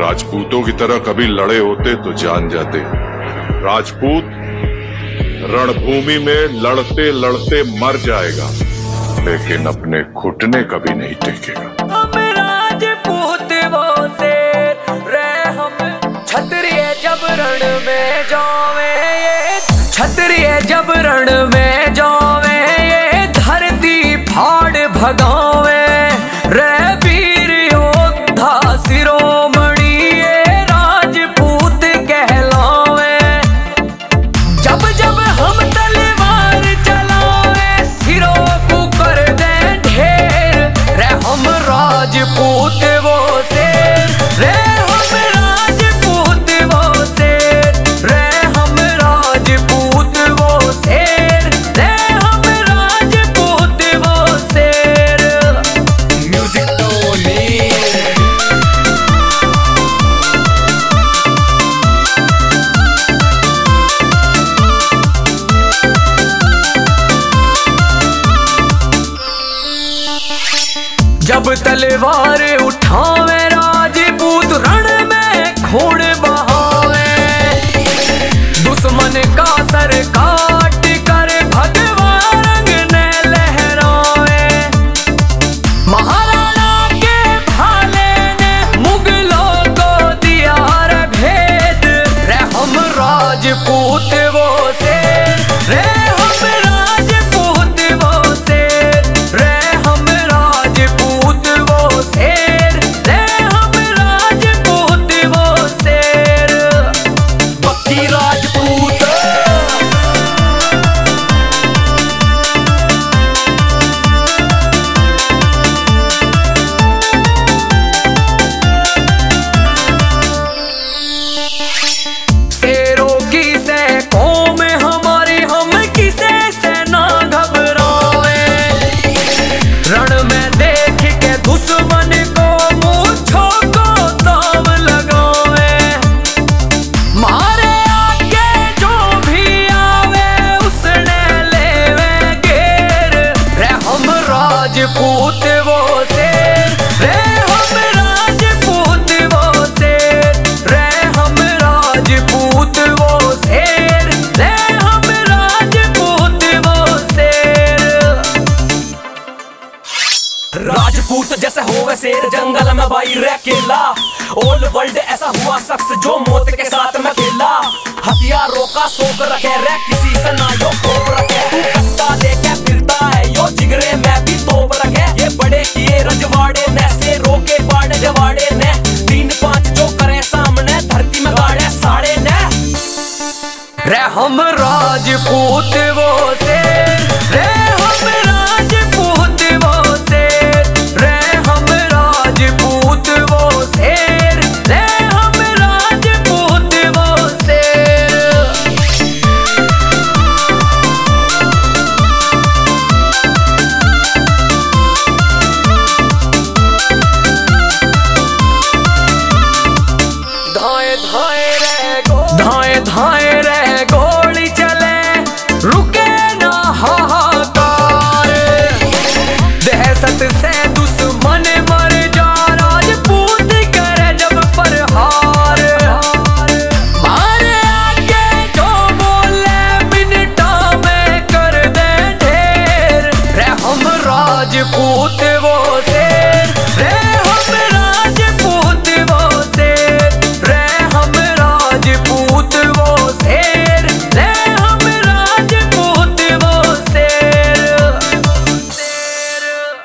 राजपूतों की तरह कभी लड़े होते तो जान जाते। राजपूत रणभूमि में लड़ते लड़ते मर जाएगा, लेकिन अपने घुटने कभी नहीं टेकेगा। हम राजपूत वो से रहे, हम क्षत्रिय जब रण में जावे, ये क्षत्रिय जब रण में जावे, ये धरती फाड़ भगावे रे वीर योद्धा शिरोमणि, ये राजपूत कहलावे। जब जब हम तलवार चलावे, सिरों को कर दे ढेर रे, हम राजपूत वो से रे, हम राजपूत वो से रे, हम राजपूत वो से रे, हम राजपूत वो से। म्यूजिक टोनी जब तलवार उठावे, राजपूत रण में खून बहावे, दुश्मन का सर काट कर भगवा रंग ने लहरावे। महाराणा के भाले ने मुगलों को दिया रे भेद रे, हम राजपूत वो से रे, हम राजपूत वो से रे, हम राजपूत वो शेर रे, हम राजपूत वो शेर। बक्की राजपूत शेरों की से कौम हमारी, हम किसे से ना घबरावे। रण में देख के दुश्मन को मूंछों को ताव लगावे, मारे आगे जो भी आवे उसने लेवे घेर रे, हम राजपूत वो शेर रे, हम राजपूत वो शेर रे, हम राजपूत वो शेर रे, हम राजपूत वो शेर। राजपूत जैसे होवे शेर, जंगल में भाई रह केला, ओल्ड वर्ल्ड ऐसा हुआ शख्स जो मौत के साथ में खेला। हथियारों का शौक रखे रे, किसी से ना यो खौफ रखे, तू कट्टा लेके फिरता है यो जिगरे में भी तोप रखे। ये बड़े किए रजवाड़े ने, शेरों के बाड़े जवाड़े ने, 3-5 जो करे सामने धरती में गाड़े साड़े ने रे, हम राजपूत वो शेर रे, हम राजपूत वो शेर रे, हम राजपूत वो शेर रे, हम राजपूत वो शेर। धाए धाए रे गो, धाए धाए